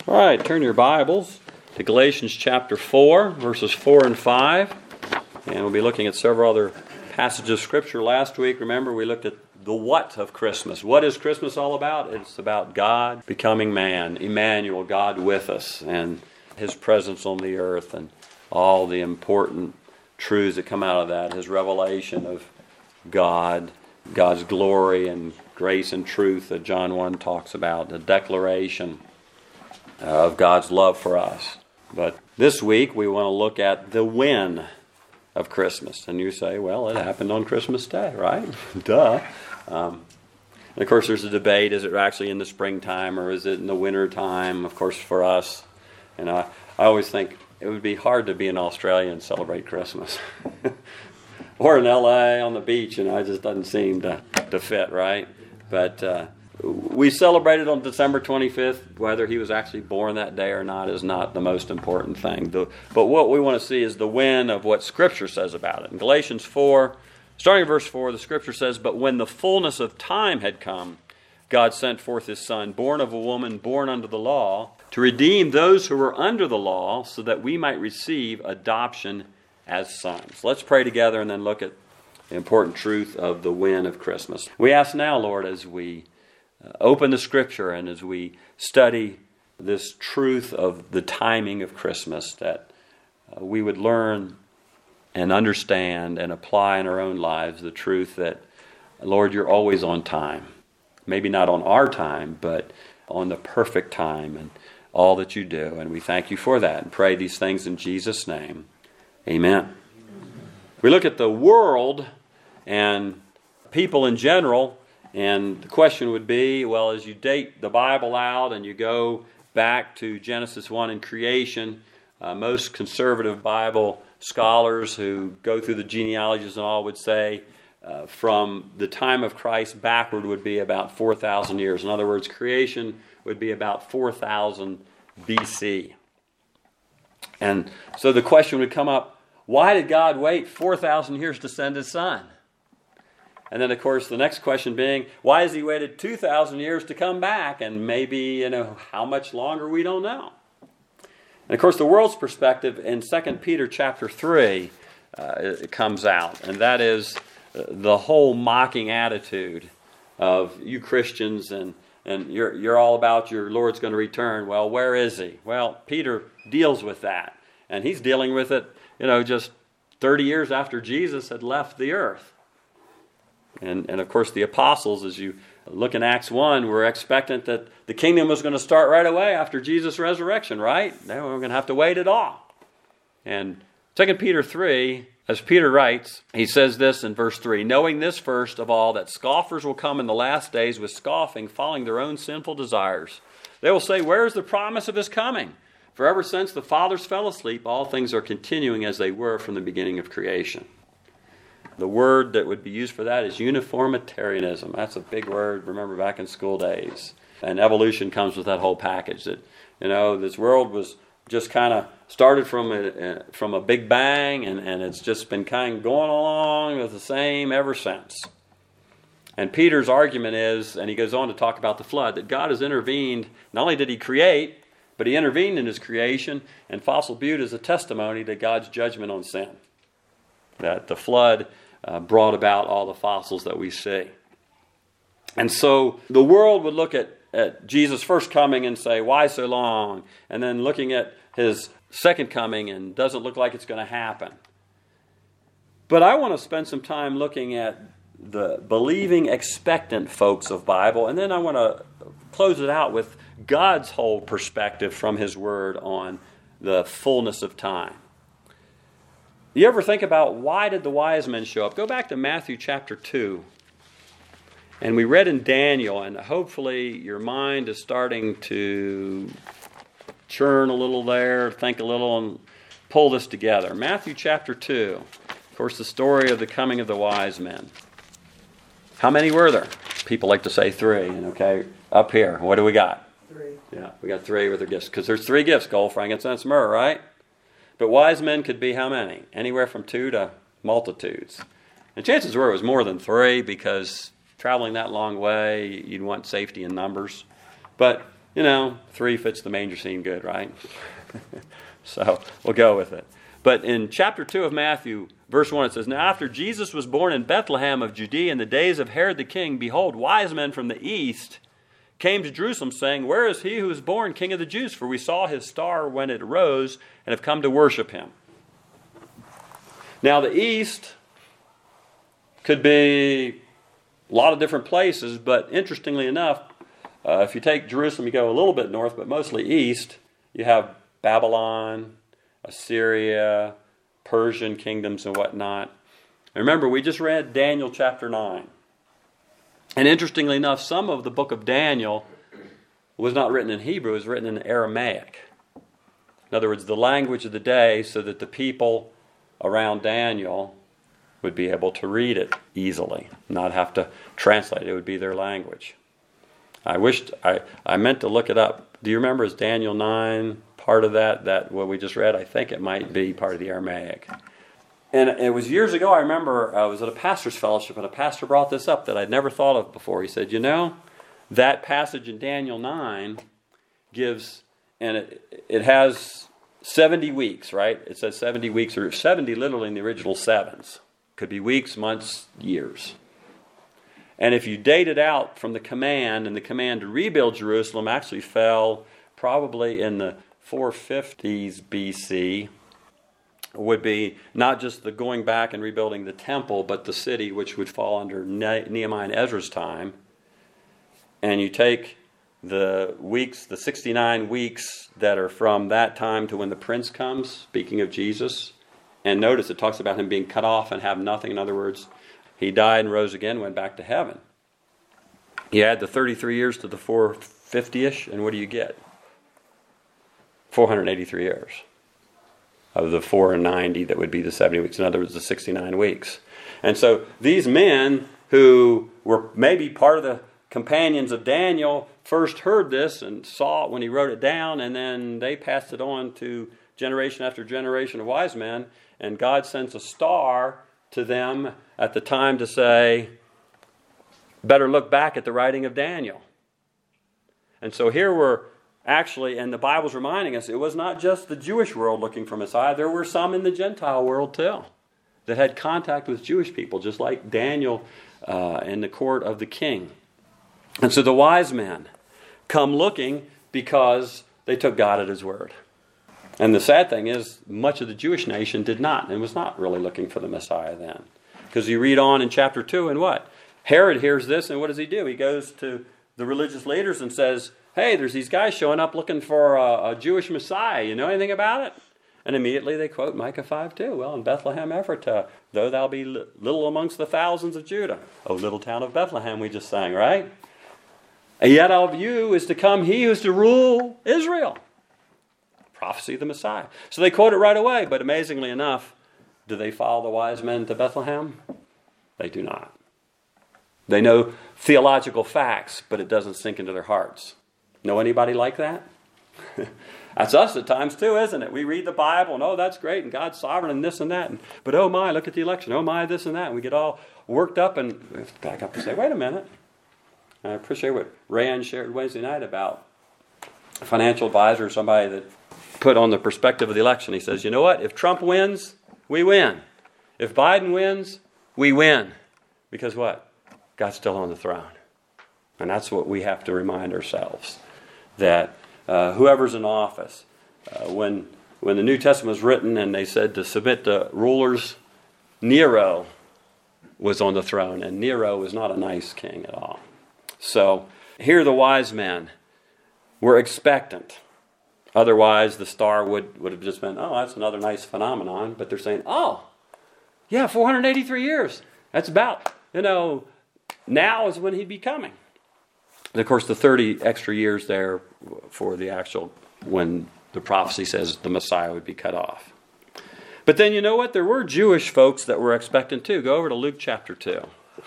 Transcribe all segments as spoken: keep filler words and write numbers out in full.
All right, turn your Bibles to Galatians chapter four, verses four and five. And we'll be looking at several other passages of Scripture. Last week, remember, we looked at the what of Christmas. What is Christmas all about? It's about God becoming man, Emmanuel, God with us, and His presence on the earth, and all the important truths that come out of that. His revelation of God, God's glory and grace and truth that John one talks about, the declaration of God's love for us. But this week we want to look at the when of Christmas. And you say, well, it happened on Christmas Day, right? Duh. Um, and of course there's a debate, is it actually in the springtime or is it in the winter time? Of course for us, and I, I always think it would be hard to be in Australia and celebrate Christmas. Or in L A on the beach, and it just doesn't seem to, to fit, right? But uh, we celebrated on December twenty-fifth. Whether he was actually born that day or not is not the most important thing. The, but what we want to see is the when of what Scripture says about it. In Galatians four, starting in verse four, the Scripture says, "But when the fullness of time had come, God sent forth His Son, born of a woman, born under the law, to redeem those who were under the law, so that we might receive adoption as sons." Let's pray together and then look at the important truth of the when of Christmas. We ask now, Lord, as we uh, open the Scripture and as we study this truth of the timing of Christmas, that uh, we would learn and understand and apply in our own lives the truth that, Lord, you're always on time. Maybe not on our time, but on the perfect time and all that you do. And we thank you for that and pray these things in Jesus' name. Amen. We look at the world and people in general, and the question would be, well, as you date the Bible out and you go back to Genesis one and creation, uh, most conservative Bible scholars who go through the genealogies and all would say uh, from the time of Christ backward would be about four thousand years. In other words, creation would be about four thousand B C. And so the question would come up, why did God wait four thousand years to send His Son? And then, of course, the next question being, why has He waited two thousand years to come back? And maybe, you know, how much longer, we don't know. And, of course, the world's perspective in Second Peter chapter three uh, it comes out. And that is uh, the whole mocking attitude of you Christians, and, and you're, you're all about your Lord's going to return. Well, where is He? Well, Peter deals with that. And he's dealing with it, you know, just thirty years after Jesus had left the earth. And, and of course, the apostles, as you look in Acts one, were expectant that the kingdom was going to start right away after Jesus' resurrection, right? They were going to have to wait it all. And Second Peter three, as Peter writes, he says this in verse three, "Knowing this first of all, that scoffers will come in the last days with scoffing, following their own sinful desires. They will say, 'Where is the promise of His coming? For ever since the fathers fell asleep, all things are continuing as they were from the beginning of creation.'" The word that would be used for that is uniformitarianism. That's a big word, remember, back in school days. And evolution comes with that whole package. That, you know, this world was just kind of started from a, from a big bang, and, and it's just been kind of going along with the same ever since. And Peter's argument is, and he goes on to talk about the flood, that God has intervened. Not only did He create, but He intervened in His creation, and fossil butte is a testimony to God's judgment on sin. That the flood uh, brought about all the fossils that we see. And so the world would look at, at Jesus' first coming and say, why so long? And then looking at His second coming, and doesn't look like it's going to happen. But I want to spend some time looking at the believing, expectant folks of Bible, and then I want to close it out with God's whole perspective from His Word on the fullness of time. You ever think about, why did the wise men show up? Go back to Matthew chapter two. And we read in Daniel, and hopefully your mind is starting to churn a little there, think a little, and pull this together. Matthew chapter two. Of course, the story of the coming of the wise men. How many were there? People like to say three. And okay, up here, what do we got? Three. Yeah, we got three with their gifts. Because there's three gifts: gold, frankincense, myrrh, right? But wise men could be how many? Anywhere from two to multitudes. And chances were it was more than three, because traveling that long way, you'd want safety in numbers. But you know, three fits the manger scene good, right? So we'll go with it. But in chapter two of Matthew, verse one, it says, Now after Jesus was born in Bethlehem of Judea in the days of Herod the king, behold, wise men from the east came to Jerusalem, saying, Where is he who is born King of the Jews? For we saw his star when it arose and have come to worship him. Now the east could be a lot of different places, but interestingly enough, uh, if you take Jerusalem, you go a little bit north, but mostly east, you have Babylon, Assyria, Persian kingdoms and whatnot. And remember, we just read Daniel chapter nine. And interestingly enough, some of the book of Daniel was not written in Hebrew, it was written in Aramaic. In other words, the language of the day, so that the people around Daniel would be able to read it easily, not have to translate it. It would be their language. I wished, I, I meant to look it up. Do you remember, is Daniel nine part of that, that what we just read? I think it might be part of the Aramaic. And it was years ago, I remember I was at a pastor's fellowship, and a pastor brought this up that I'd never thought of before. He said, you know, that passage in Daniel nine gives, and it, it has seventy weeks, right? It says seventy weeks, or seventy literally in the original sevens. Could be weeks, months, years. And if you date it out from the command, and the command to rebuild Jerusalem actually fell probably in the four fifties B C, would be not just the going back and rebuilding the temple, but the city, which would fall under Nehemiah and Ezra's time. And you take the weeks, the sixty-nine weeks that are from that time to when the prince comes, speaking of Jesus, and notice it talks about him being cut off and have nothing. In other words, he died and rose again, went back to heaven. You add the thirty-three years to the four fifty-ish, and what do you get? four hundred eighty-three years of the four ninety that would be the seventy weeks. In other words, the sixty-nine weeks. And so these men who were maybe part of the companions of Daniel first heard this and saw it when he wrote it down, and then they passed it on to generation after generation of wise men, and God sends a star to them at the time to say, better look back at the writing of Daniel. And so here we're actually, and the Bible's reminding us, it was not just the Jewish world looking for Messiah. There were some in the Gentile world too that had contact with Jewish people, just like Daniel uh, in the court of the king. And so the wise men come looking because they took God at his word. And the sad thing is, much of the Jewish nation did not, and was not really looking for the Messiah then. Because you read on in chapter two, and what? Herod hears this, and what does he do? He goes to the religious leaders and says, hey, there's these guys showing up looking for a, a Jewish Messiah. You know anything about it? And immediately they quote Micah five two. Well, in Bethlehem Ephratah, though thou be li- little amongst the thousands of Judah. O little town of Bethlehem, we just sang, right? And yet of you is to come he who is to rule Israel. Prophecy of the Messiah. So they quote it right away, but amazingly enough, do they follow the wise men to Bethlehem? They do not. They know theological facts, but it doesn't sink into their hearts. Know anybody like that? That's us at times too, isn't it? We read the Bible and, oh, that's great, and God's sovereign and this and that. And, but, oh my, look at the election. Oh my, this and that. And we get all worked up and we have to back up and say, wait a minute. And I appreciate what Rayan shared Wednesday night about a financial advisor or somebody that put on the perspective of the election. He says, you know what? If Trump wins, we win. If Biden wins, we win. Because what? God's still on the throne. And that's what we have to remind ourselves. That uh, whoever's in office, uh, when when the New Testament was written and they said to submit to rulers, Nero was on the throne. And Nero was not a nice king at all. So here the wise men were expectant. Otherwise, the star would, would have just been, oh, that's another nice phenomenon. But they're saying, oh, yeah, four hundred eighty-three years. That's about, you know, now is when he'd be coming. And of course, the thirty extra years there for the actual, when the prophecy says the Messiah would be cut off. But then you know what? There were Jewish folks that were expectant too. Go over to Luke chapter two.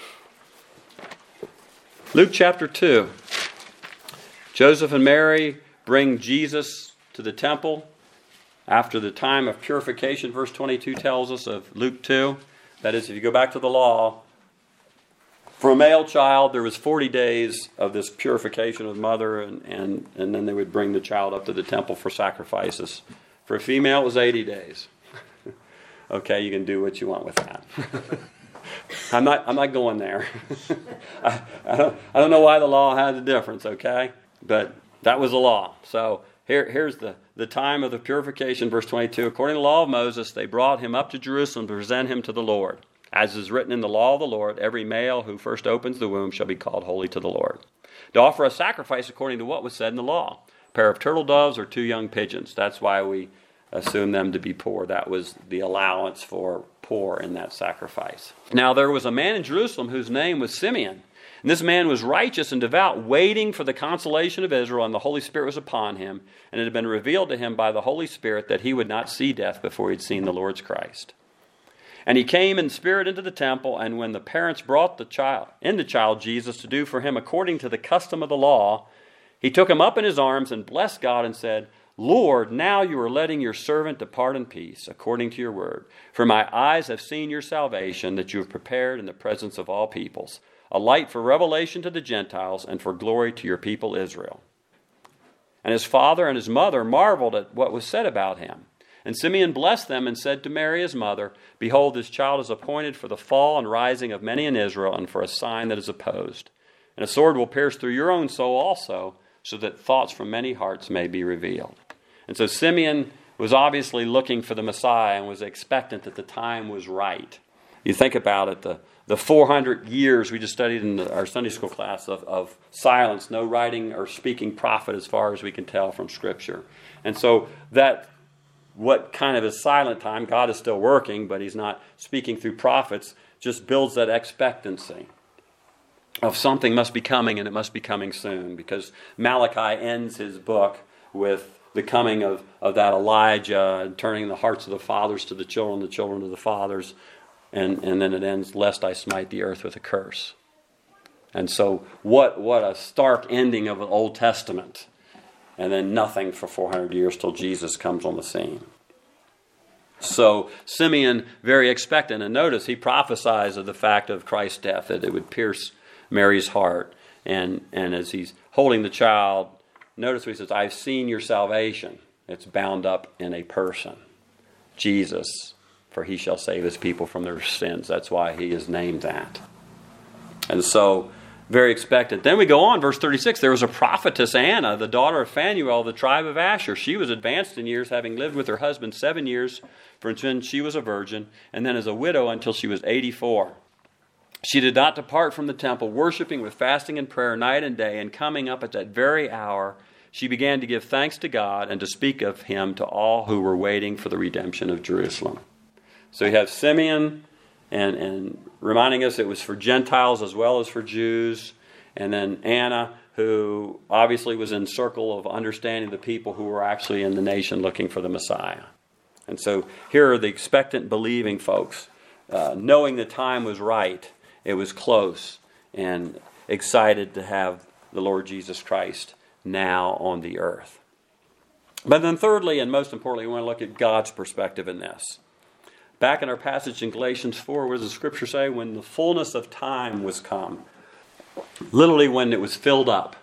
Luke chapter two. Joseph and Mary bring Jesus to the temple after the time of purification. Verse twenty-two tells us of Luke two. That is, if you go back to the law, For a male child, there was forty days of this purification of the mother, and, and, and then they would bring the child up to the temple for sacrifices. For a female, it was eighty days. Okay, you can do what you want with that. I'm not I'm not going there. I, I, don't, I don't know why the law has a difference, okay? But that was the law. So here, here's the, the time of the purification, verse twenty-two. According to the law of Moses, they brought him up to Jerusalem to present him to the Lord. As is written in the law of the Lord, every male who first opens the womb shall be called holy to the Lord. To offer a sacrifice according to what was said in the law. A pair of turtle doves or two young pigeons. That's why we assume them to be poor. That was the allowance for poor in that sacrifice. Now there was a man in Jerusalem whose name was Simeon. And this man was righteous and devout, waiting for the consolation of Israel, and the Holy Spirit was upon him. And it had been revealed to him by the Holy Spirit that he would not see death before he had seen the Lord's Christ. And he came in spirit into the temple, and when the parents brought the child in the child Jesus to do for him according to the custom of the law, he took him up in his arms and blessed God and said, Lord, now you are letting your servant depart in peace, according to your word. For my eyes have seen your salvation, that you have prepared in the presence of all peoples, a light for revelation to the Gentiles and for glory to your people Israel. And his father and his mother marveled at what was said about him. And Simeon blessed them and said to Mary his mother, Behold, this child is appointed for the fall and rising of many in Israel, and for a sign that is opposed. And a sword will pierce through your own soul also, so that thoughts from many hearts may be revealed. And so Simeon was obviously looking for the Messiah and was expectant that the time was right. You think about it, the, the four hundred years we just studied in the, our Sunday school class of, of silence, no writing or speaking prophet as far as we can tell from Scripture. And so that what kind of is silent time, God is still working, but he's not speaking through prophets, just builds that expectancy of something must be coming, and it must be coming soon, because Malachi ends his book with the coming of, of that Elijah, and turning the hearts of the fathers to the children, the children to the fathers, and, and then it ends, lest I smite the earth with a curse. And so what, what a stark ending of an Old Testament. And then nothing for four hundred years till Jesus comes on the scene. So Simeon, very expectant, and notice he prophesies of the fact of Christ's death, that it would pierce Mary's heart. And, and as he's holding the child, notice what he says, I've seen your salvation. It's bound up in a person, Jesus, for he shall save his people from their sins. That's why he is named that. And so, very expectant. Then we go on, verse thirty-six. There was a prophetess, Anna, the daughter of Phanuel, of the tribe of Asher. She was advanced in years, having lived with her husband seven years, for when she was a virgin, and then as a widow until she was eighty-four. She did not depart from the temple, worshiping with fasting and prayer night and day, and coming up at that very hour, she began to give thanks to God and to speak of him to all who were waiting for the redemption of Jerusalem. So you have Simeon, and, and reminding us it was for Gentiles as well as for Jews. And then Anna, who obviously was in circle of understanding the people who were actually in the nation looking for the Messiah. And so here are the expectant, believing folks, uh, knowing the time was right. It was close, and excited to have the Lord Jesus Christ now on the earth. But then thirdly, and most importantly, we want to look at God's perspective in this. Back in our passage in Galatians four, what does the Scripture say? When the fullness of time was come. Literally when it was filled up.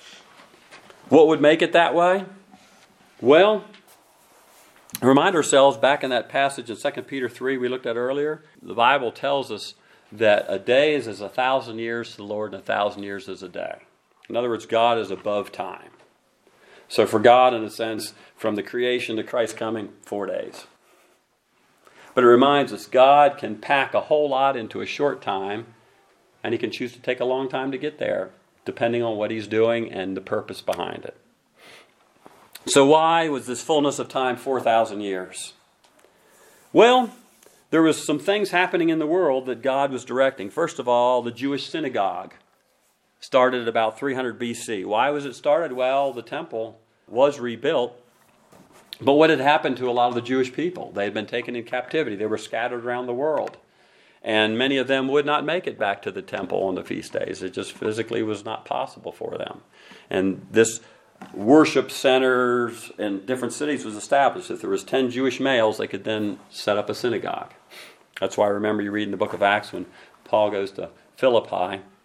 What would make it that way? Well, remind ourselves back in that passage in Second Peter three we looked at earlier. The Bible tells us that a day is as a thousand years to the Lord, and a thousand years is a day. In other words, God is above time. So for God, in a sense, from the creation to Christ coming, four days. But it reminds us, God can pack a whole lot into a short time, and he can choose to take a long time to get there, depending on what he's doing and the purpose behind it. So why was this fullness of time four thousand years? Well, there was some things happening in the world that God was directing. First of all, the Jewish synagogue started at about three hundred B C. Why was it started? Well, the temple was rebuilt. But what had happened to a lot of the Jewish people? They had been taken in captivity. They were scattered around the world. And many of them would not make it back to the temple on the feast days. It just physically was not possible for them. And this worship centers in different cities was established. If there was ten Jewish males, they could then set up a synagogue. That's why I remember you read in the book of Acts when Paul goes to Philippi,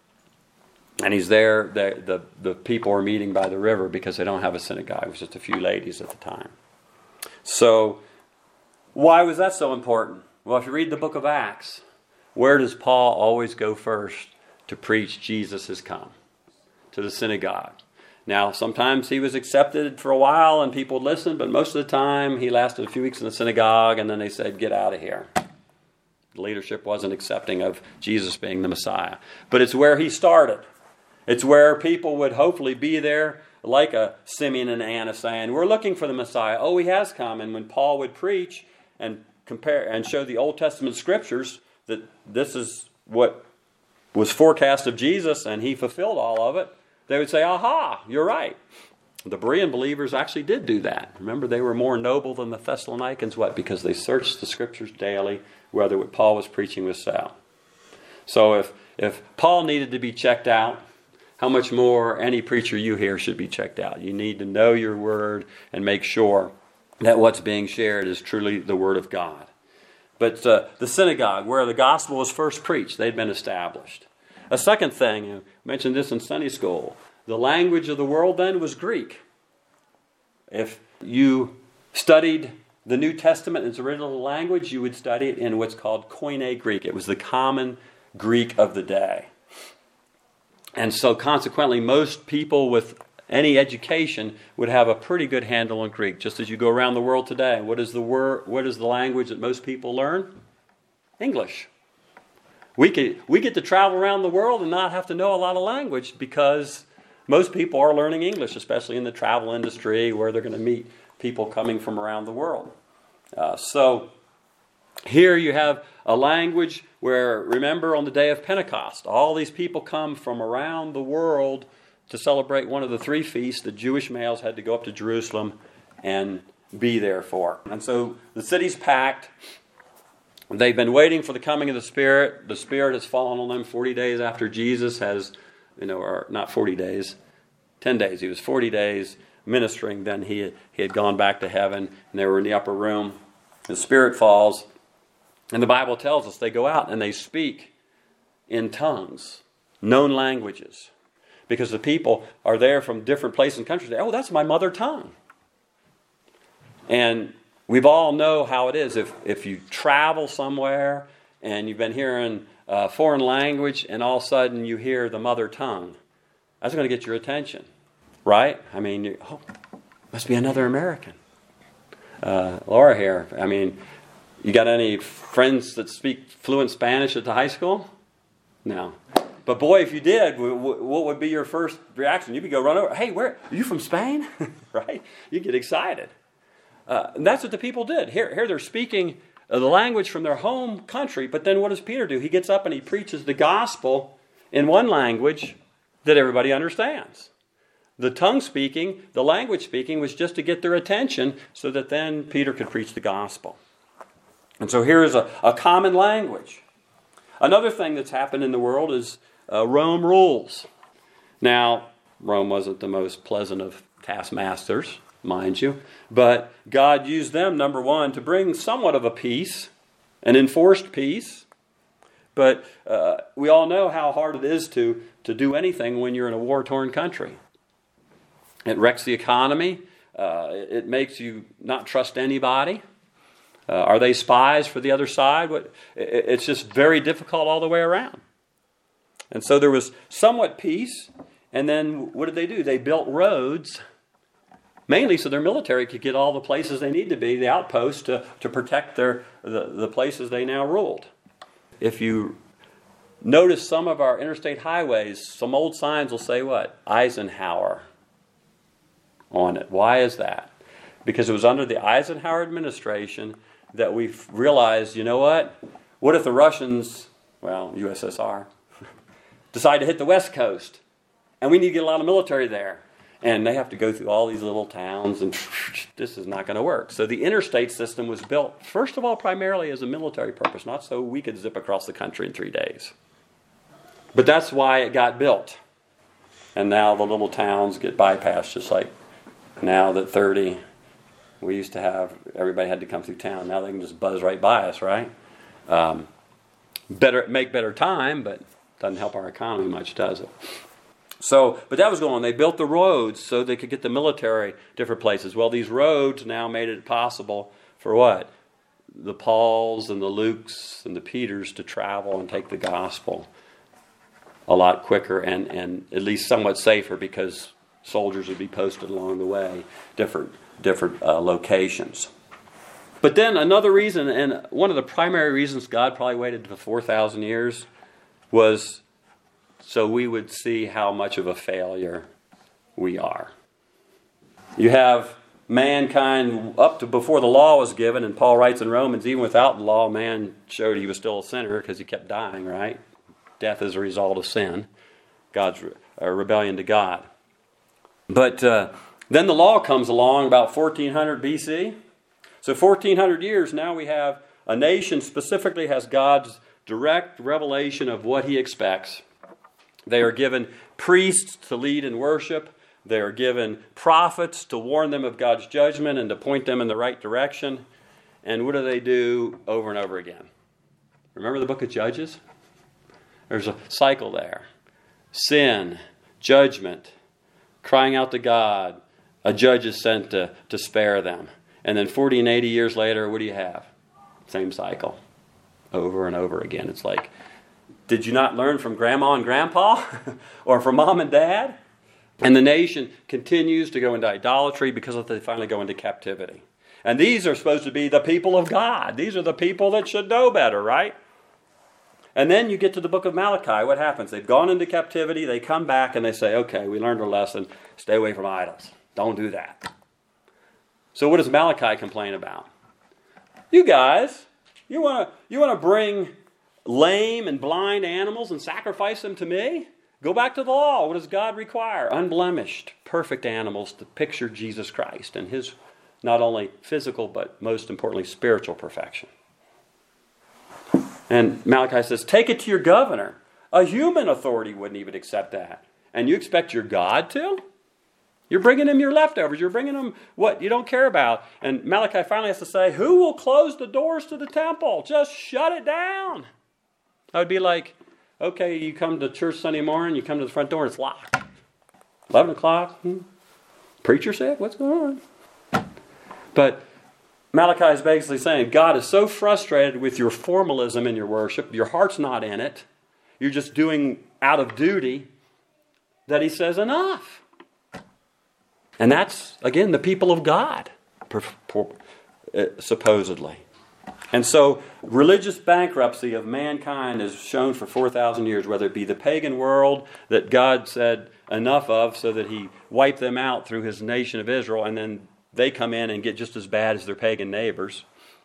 And he's there, the, the, the people are meeting by the river because they don't have a synagogue. It was just a few ladies at the time. So, why was that so important? Well, if you read the book of Acts, where does Paul always go first to preach Jesus has come? To the synagogue. Now, sometimes he was accepted for a while and people would listen, but most of the time he lasted a few weeks in the synagogue and then they said, get out of here. The leadership wasn't accepting of Jesus being the Messiah. But it's where he started. It's where people would hopefully be there, like a Simeon and Anna saying, we're looking for the Messiah. Oh, he has come. And when Paul would preach and compare and show the Old Testament scriptures that this is what was forecast of Jesus and he fulfilled all of it, they would say, aha, you're right. The Berean believers actually did do that. Remember, they were more noble than the Thessalonians. What? Because they searched the scriptures daily, whether what Paul was preaching was so. So if, if Paul needed to be checked out, how much more any preacher you hear should be checked out. You need to know your word and make sure that what's being shared is truly the word of God. But uh, the synagogue, where the gospel was first preached, they'd been established. A second thing, I mentioned this in Sunday school, the language of the world then was Greek. If you studied the New Testament in its original language, you would study it in what's called Koine Greek. It was the common Greek of the day. And so consequently, most people with any education would have a pretty good handle on Greek. Just as you go around the world today, what is the word, what is the language that most people learn? English. We could, we get to travel around the world and not have to know a lot of language because most people are learning English, especially in the travel industry where they're going to meet people coming from around the world. Uh, so here you have a language where, remember, on the day of Pentecost, all these people come from around the world to celebrate one of the three feasts the Jewish males had to go up to Jerusalem and be there for. And so the city's packed. They've been waiting for the coming of the Spirit. The Spirit has fallen on them forty days after Jesus has, you know, or not forty days, ten days. He was forty days ministering. Then he, he had gone back to heaven, and they were in the upper room. The Spirit falls. And the Bible tells us they go out and they speak in tongues, known languages. Because the people are there from different places and countries. Oh, that's my mother tongue. And we've all know how it is. If, if you travel somewhere and you've been hearing a foreign language and all of a sudden you hear the mother tongue, that's going to get your attention. Right? I mean, you, oh, must be another American. Uh, Laura here, I mean, you got any friends that speak fluent Spanish at the high school? No. But boy, if you did, what would be your first reaction? You'd go run over. Hey, where are you from Spain? Right? You get excited. Uh, and that's what the people did. Here, here they're speaking the language from their home country. But then what does Peter do? He gets up and he preaches the gospel in one language that everybody understands. The tongue speaking, the language speaking was just to get their attention so that then Peter could preach the gospel. And so here is a, a common language. Another thing that's happened in the world is uh, Rome rules. Now, Rome wasn't the most pleasant of taskmasters, mind you, but God used them, number one, to bring somewhat of a peace, an enforced peace. But uh, we all know how hard it is to, to do anything when you're in a war-torn country. It wrecks the economy. Uh, it, it makes you not trust anybody. Uh, are they spies for the other side? What, it, it's just very difficult all the way around. And so there was somewhat peace. And then what did they do? They built roads, mainly so their military could get all the places they need to be, the outposts, to, to protect their the, the places they now ruled. If you notice some of our interstate highways, some old signs will say what? Eisenhower on it. Why is that? Because it was under the Eisenhower administration that we realized, you know what? What if the Russians, well, U S S R, decide to hit the West Coast? And we need to get a lot of military there. And they have to go through all these little towns, and this is not going to work. So the interstate system was built, first of all, primarily as a military purpose, not so we could zip across the country in three days. But that's why it got built. And now the little towns get bypassed, just like now that thirty... We used to have, everybody had to come through town. Now they can just buzz right by us, right? Um, better make better time, but doesn't help our economy much, does it? So, but that was going on. They built the roads so they could get the military different places. Well, these roads now made it possible for what? The Pauls and the Lukes and the Peters to travel and take the gospel a lot quicker and, and at least somewhat safer, because soldiers would be posted along the way, different different uh, locations. But then another reason, and one of the primary reasons God probably waited for four thousand years, was so we would see how much of a failure we are. You have mankind up to before the law was given, and Paul writes in Romans, even without the law, man showed he was still a sinner because he kept dying, right? Death is a result of sin, God's re- uh, rebellion to God. But uh, then the law comes along about fourteen hundred B C. So fourteen hundred years, now we have a nation specifically has God's direct revelation of what he expects. They are given priests to lead in worship. They are given prophets to warn them of God's judgment and to point them in the right direction. And what do they do over and over again? Remember the book of Judges? There's a cycle there. Sin, judgment, crying out to God. A judge is sent to, to spare them. And then forty and eighty years later, what do you have? Same cycle. Over and over again. It's like, did you not learn from grandma and grandpa? Or from mom and dad? And the nation continues to go into idolatry because they finally go into captivity. And these are supposed to be the people of God. These are the people that should know better, right? And then you get to the book of Malachi. What happens? They've gone into captivity. They come back and they say, okay, we learned our lesson. Stay away from idols. Don't do that. So what does Malachi complain about? You guys, you want to you want to bring lame and blind animals and sacrifice them to me? Go back to the law. What does God require? Unblemished, perfect animals to picture Jesus Christ and his not only physical but most importantly spiritual perfection. And Malachi says, take it to your governor. A human authority wouldn't even accept that. And you expect your God to? You're bringing him your leftovers. You're bringing him what you don't care about. And Malachi finally has to say, who will close the doors to the temple? Just shut it down. That would be like, okay, you come to church Sunday morning, you come to the front door, it's locked. eleven o'clock, hmm? Preacher sick? What's going on? But Malachi is basically saying, God is so frustrated with your formalism in your worship, your heart's not in it, you're just doing out of duty, that he says, enough. And that's, again, the people of God, supposedly. And so religious bankruptcy of mankind is shown for four thousand years, whether it be the pagan world that God said enough of so that he wiped them out through his nation of Israel, and then they come in and get just as bad as their pagan neighbors,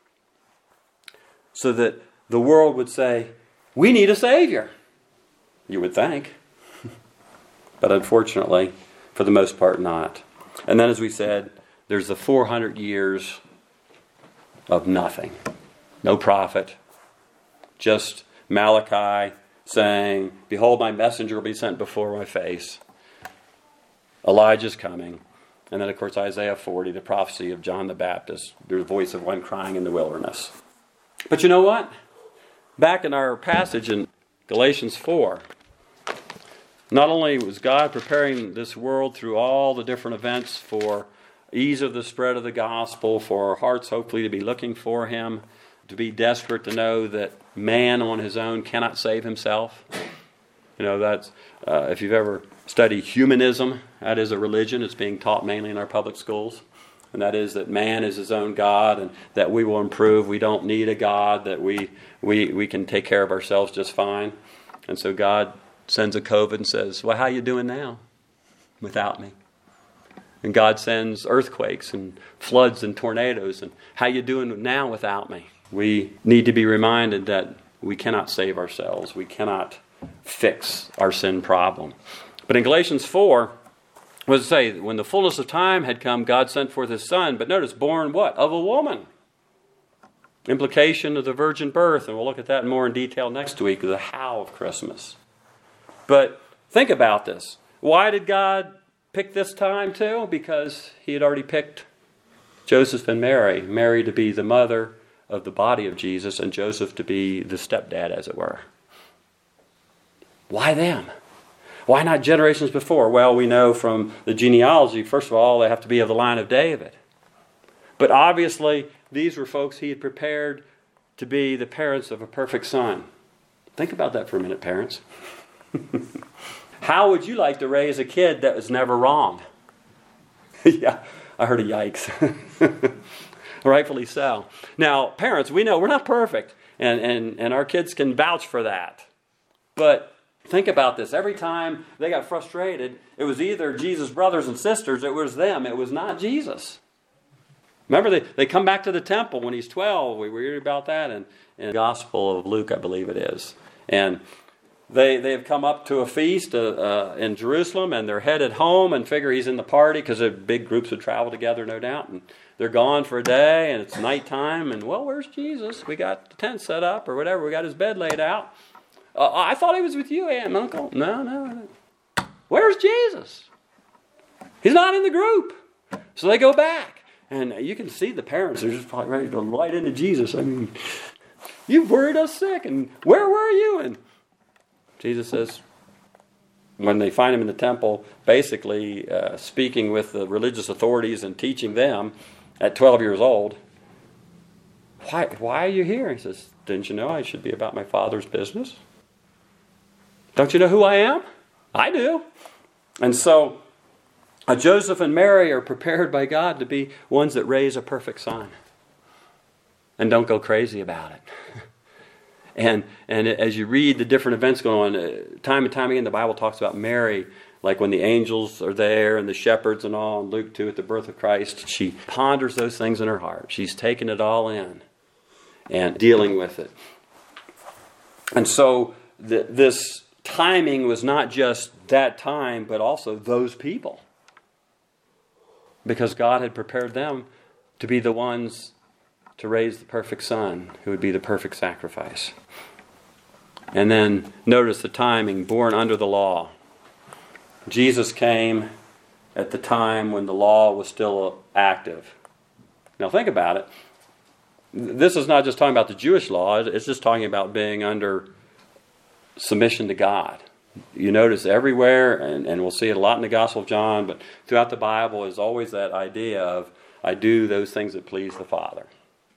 so that the world would say, we need a Savior. You would think. But unfortunately, for the most part, not. And then, as we said, there's the four hundred years of nothing. No prophet. Just Malachi saying, behold, my messenger will be sent before my face. Elijah's coming. And then, of course, Isaiah forty, the prophecy of John the Baptist, the voice of one crying in the wilderness. But you know what? Back in our passage in Galatians four, not only was God preparing this world through all the different events for ease of the spread of the gospel, for our hearts hopefully to be looking for him, to be desperate to know that man on his own cannot save himself. You know, that's uh, if you've ever studied humanism, that is a religion. It's being taught mainly in our public schools. And that is that man is his own God and that we will improve. We don't need a God, that we, we, we can take care of ourselves just fine. And so God sends a COVID and says, well, how you doing now without me? And God sends earthquakes and floods and tornadoes. And how you doing now without me? We need to be reminded that we cannot save ourselves. We cannot fix our sin problem. But in Galatians four, what does it say? When the fullness of time had come, God sent forth his Son. But notice, born what? Of a woman. Implication of the virgin birth. And we'll look at that more in detail next week, the how of Christmas. But think about this. Why did God pick this time too? Because he had already picked Joseph and Mary. Mary to be the mother of the body of Jesus and Joseph to be the stepdad, as it were. Why them? Why not generations before? Well, we know from the genealogy, first of all, they have to be of the line of David. But obviously, these were folks he had prepared to be the parents of a perfect son. Think about that for a minute, parents. How would you like to raise a kid that was never wrong? Yeah, I heard a yikes. Rightfully so. Now, parents, we know we're not perfect, and, and, and our kids can vouch for that. But think about this. Every time they got frustrated, it was either Jesus' brothers and sisters, it was them, it was not Jesus. Remember, they, they come back to the temple when he's twelve. We read about that in, in the Gospel of Luke, I believe it is. And they they have come up to a feast uh, uh, in Jerusalem, and they're headed home and figure he's in the party because big groups would travel together, no doubt. And they're gone for a day, and it's nighttime, and, well, where's Jesus? We got the tent set up or whatever. We got his bed laid out. Uh, I thought he was with you, Aunt and Uncle. No, no, no. Where's Jesus? He's not in the group. So they go back. And you can see the parents are just probably ready to light into Jesus. I mean, you've worried us sick, and where were you? And Jesus says, when they find him in the temple, basically uh, speaking with the religious authorities and teaching them at twelve years old, why, why are you here? He says, didn't you know I should be about my Father's business? Don't you know who I am? I do. And so Uh, Joseph and Mary are prepared by God to be ones that raise a perfect son. And don't go crazy about it. and and as you read the different events going on, uh, time and time again the Bible talks about Mary, like when the angels are there and the shepherds and all, in Luke two at the birth of Christ, she ponders those things in her heart. She's taking it all in and dealing with it. And so the, this timing was not just that time, but also those people. Because God had prepared them to be the ones to raise the perfect son who would be the perfect sacrifice. And then notice the timing, born under the law. Jesus came at the time when the law was still active. Now think about it. This is not just talking about the Jewish law, it's just talking about being under submission to God. You notice everywhere, and, and we'll see it a lot in the Gospel of John, but throughout the Bible is always that idea of, I do those things that please the Father.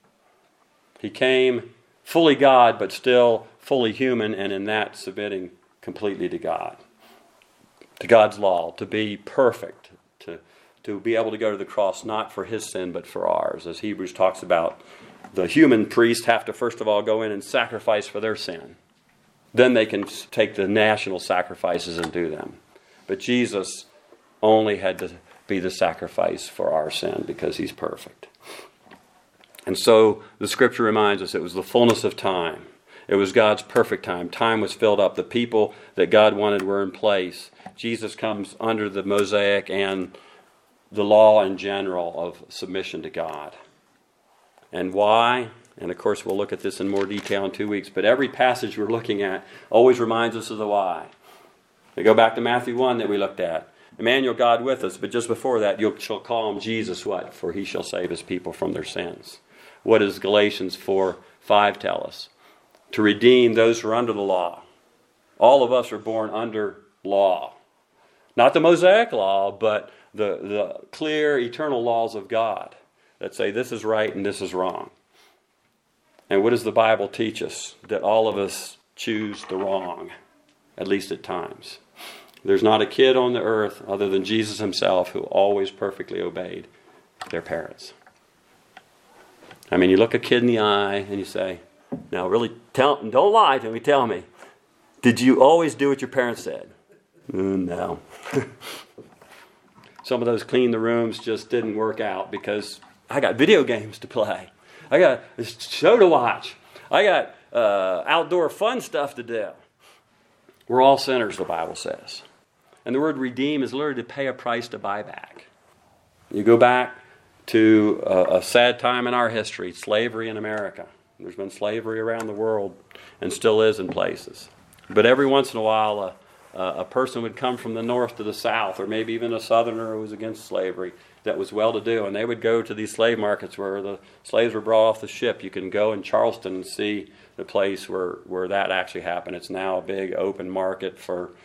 He came fully God, but still fully human, and in that submitting completely to God. To God's law, to be perfect, to, to be able to go to the cross not for his sin, but for ours. As Hebrews talks about, the human priests have to first of all go in and sacrifice for their sin. Then they can take the national sacrifices and do them. But Jesus only had to be the sacrifice for our sin because he's perfect. And so the scripture reminds us it was the fullness of time. It was God's perfect time. Time was filled up. The people that God wanted were in place. Jesus comes under the Mosaic and the law in general of submission to God. And why? And of course, we'll look at this in more detail in two weeks. But every passage we're looking at always reminds us of the why. We go back to Matthew one that we looked at. Emmanuel, God with us. But just before that, you shall call him Jesus what? For he shall save his people from their sins. What does Galatians four five tell us? To redeem those who are under the law. All of us are born under law. Not the Mosaic law, but the, the clear eternal laws of God that say this is right and this is wrong. And what does the Bible teach us? That all of us choose the wrong, at least at times. There's not a kid on the earth other than Jesus himself who always perfectly obeyed their parents. I mean, you look a kid in the eye and you say, now really, tell, don't lie to me, tell me. Did you always do what your parents said? Mm, no. Some of those clean the rooms just didn't work out because I got video games to play. I got a show to watch. I got uh, outdoor fun stuff to do. We're all sinners, the Bible says. And the word redeem is literally to pay a price to buy back. You go back to a, a sad time in our history, slavery in America. There's been slavery around the world and still is in places. But every once in a while, a, a person would come from the north to the south, or maybe even a southerner who was against slavery that was well-to-do, and they would go to these slave markets where the slaves were brought off the ship. You can go in Charleston and see the place where, where that actually happened. It's now a big open market for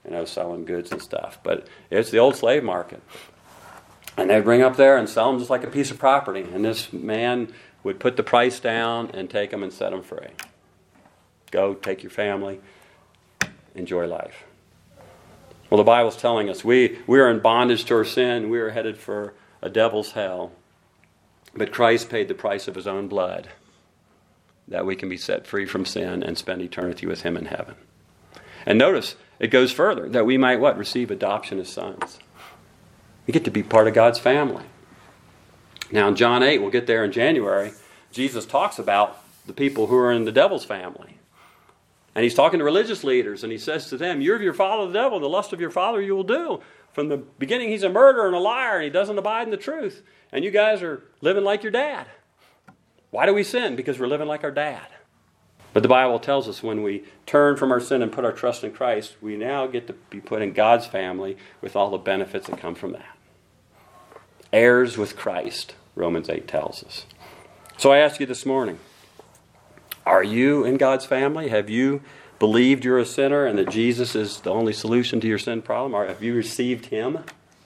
you know, selling goods and stuff. But it's the old slave market. And they'd bring up there and sell them just like a piece of property. And this man would put the price down and take them and set them free. Go, take your family, enjoy life. Well, the Bible's telling us we, we are in bondage to our sin. We are headed for a devil's hell. But Christ paid the price of his own blood that we can be set free from sin and spend eternity with him in heaven. And notice, it goes further, that we might what? Receive adoption as sons. We get to be part of God's family. Now in John eight, we'll get there in January, Jesus talks about the people who are in the devil's family. And he's talking to religious leaders, and he says to them, you're of your father the devil, the lust of your father you will do. From the beginning he's a murderer and a liar, and he doesn't abide in the truth. And you guys are living like your dad. Why do we sin? Because we're living like our dad. But the Bible tells us when we turn from our sin and put our trust in Christ, we now get to be put in God's family with all the benefits that come from that. Heirs with Christ, Romans eight tells us. So I ask you this morning, are you in God's family? Have you believed you're a sinner and that Jesus is the only solution to your sin problem? Or have you received him?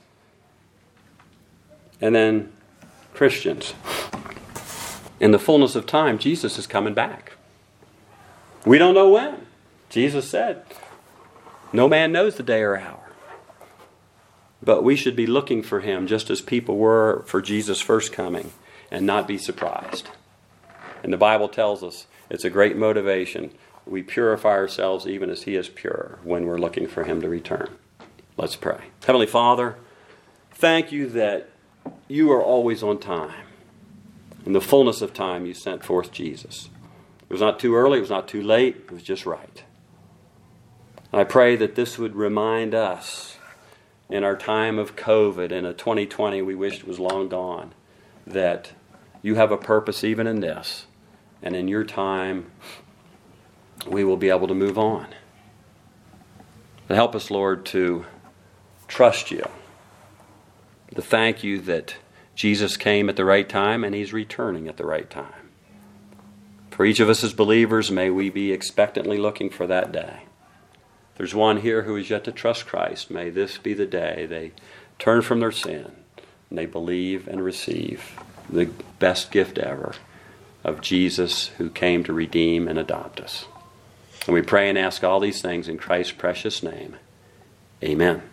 And then, Christians, in the fullness of time, Jesus is coming back. We don't know when. Jesus said, no man knows the day or hour. But we should be looking for him just as people were for Jesus' first coming and not be surprised. And the Bible tells us it's a great motivation. We purify ourselves even as he is pure when we're looking for him to return. Let's pray. Heavenly Father, thank you that you are always on time. In the fullness of time, you sent forth Jesus. It was not too early, it was not too late, it was just right. And I pray that this would remind us in our time of COVID, in a twenty twenty we wished was long gone, that you have a purpose even in this. And in your time, we will be able to move on. And help us, Lord, to trust you. To thank you that Jesus came at the right time and he's returning at the right time. For each of us as believers, may we be expectantly looking for that day. If there's one here who is yet to trust Christ, may this be the day they turn from their sin and they believe and receive the best gift ever of Jesus who came to redeem and adopt us. And we pray and ask all these things in Christ's precious name. Amen.